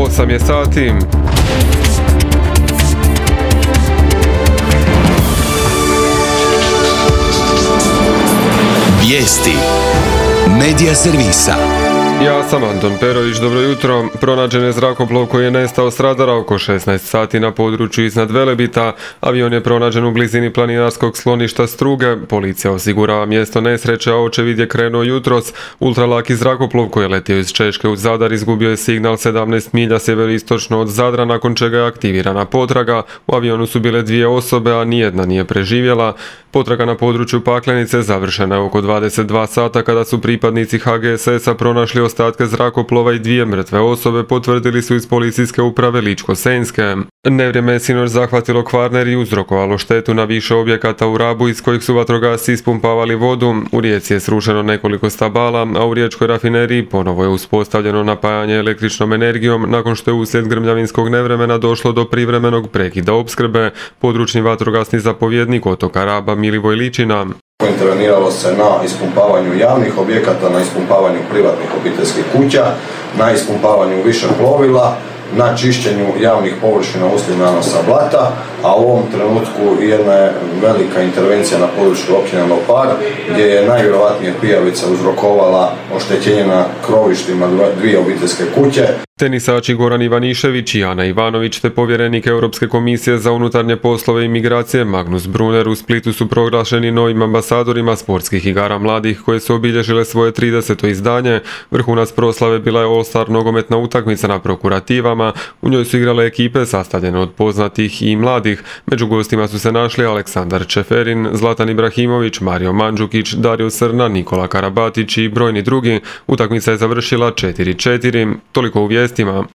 8 je sati. Vijesti Medija servisa. Ja sam Anton Perović, dobro jutro. Pronađen je zrakoplov koji je nestao s radara oko 16 sati na području iznad Velebita. Avion je pronađen u blizini planinarskog skloništa Struge. Policija osigurava mjesto nesreće, a očevid je krenuo jutros. Ultralaki zrakoplov koji je letio iz Češke u Zadar izgubio je signal 17 milja sjeveroistočno od Zadra, nakon čega je aktivirana potraga. U avionu su bile 2 osobe, a nijedna nije preživjela. Potraga na području Paklenice završena je oko 22 sata kada su pripadnici HGSS-a pronašli ostatke zrakoplova i 2 mrtve osobe, potvrdili su iz policijske uprave Ličko-senjske. Nevrijeme je sinoć zahvatilo Kvarner i uzrokovalo štetu na više objekata u Rabu iz kojih su vatrogasci ispumpavali vodu. U Rijeci je srušeno nekoliko stabala, a u riječkoj rafineriji ponovo je uspostavljeno napajanje električnom energijom nakon što je uslijed grmljavinskog nevremena došlo do privremenog prekida opskrbe. Područni vatrogasni zapovjednik otoka Raba Milivoj Ličina: interveniralo se na ispumpavanju javnih objekata, na ispumpavanju privatnih obiteljskih kuća, na ispumpavanju više plovila, na čišćenju javnih površina uslijed nanosa blata, a u ovom trenutku jedna je velika intervencija na području općine Lopar, gdje je najvjerojatnije pijavica uzrokovala oštećenje na krovištima 2 obiteljske kuće. Tenisači Goran Ivanišević i Ana Ivanović te povjerenik Europske komisije za unutarnje poslove i migracije Magnus Brunner u Splitu su proglašeni novim ambasadorima sportskih igara mladih koje su obilježile svoje 30. izdanje. Vrhunac proslave bila je All-Star nogometna utakmica na Prokurativama. U njoj su igrale ekipe sastavljene od poznatih i mladih. Među gostima su se našli Aleksandar Čeferin, Zlatan Ibrahimović, Mario Mandžukić, Dario Srna, Nikola Karabatić i brojni drugi. Utakmica je završila 4:4. Toliko u vijestima.